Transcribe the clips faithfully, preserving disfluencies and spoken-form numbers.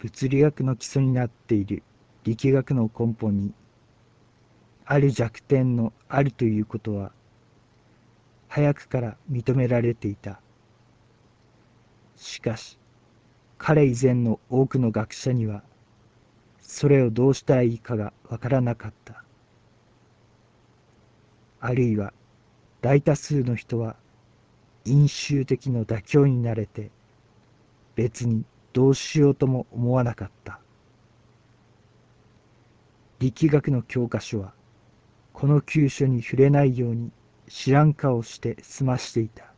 物理学の基礎になっている力学の根本にある弱点のあるということは早くから認められていた。しかし彼以前の多くの学者にはそれをどうしたらいいかがわからなかった。あるいは大多数の人は因習的の妥協になれて別にどうしようとも思わなかった。力学の教科書はこの急所に触れないように知らん顔して済ましていた。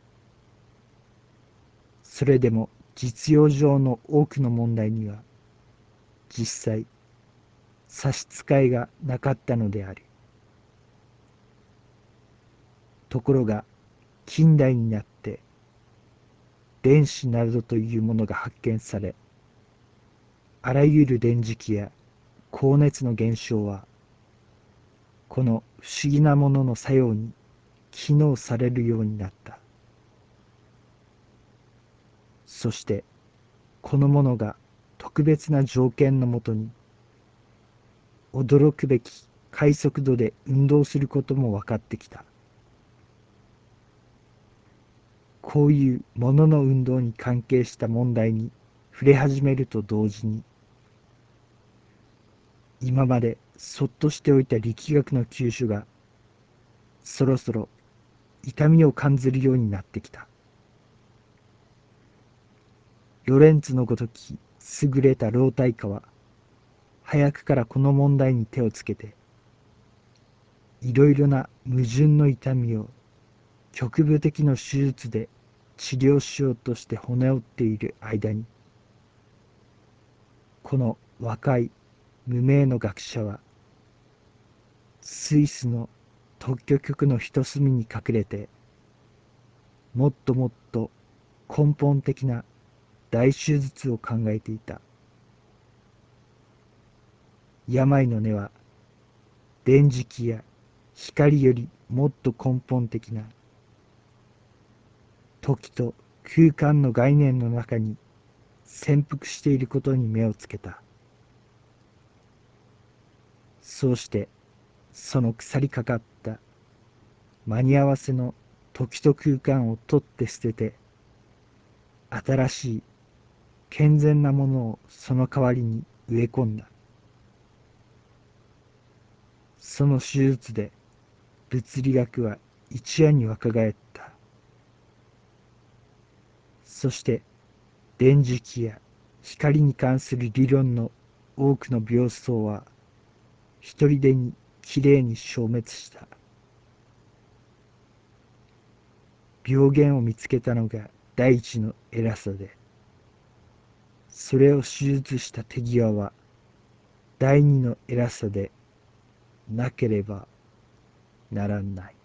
それでも実用上の多くの問題には実際差し支えがなかったのである。ところが近代になって電子などというものが発見され、あらゆる電磁気や高熱の現象はこの不思議なものの作用に機能されるようになった。そしてこのものが特別な条件のもとに驚くべき快速度で運動することも分かってきた。こういうものの運動に関係した問題に触れ始めると同時に、今までそっとしておいた力学の急所がそろそろ痛みを感じるようになってきた。ロレンツのごとき優れた老体科は早くからこの問題に手をつけて、いろいろな矛盾の痛みを局部的の手術で治療しようとして骨折っている間に、この若い無名の学者はスイスの特許局の一隅に隠れて、もっともっと根本的な大手術を考えていた。病の根は電磁気や光よりもっと根本的な時と空間の概念の中に潜伏していることに目をつけた。そうしてその腐りかかった間に合わせの時と空間を取って捨てて、新しい健全なものをその代わりに植え込んだ。その手術で物理学は一夜に若返った。そして電磁気や光に関する理論の多くの病巣は一人でにきれいに消滅した。病原を見つけたのが第一の偉さで、それを手術した手際は第二の偉さでなければならない。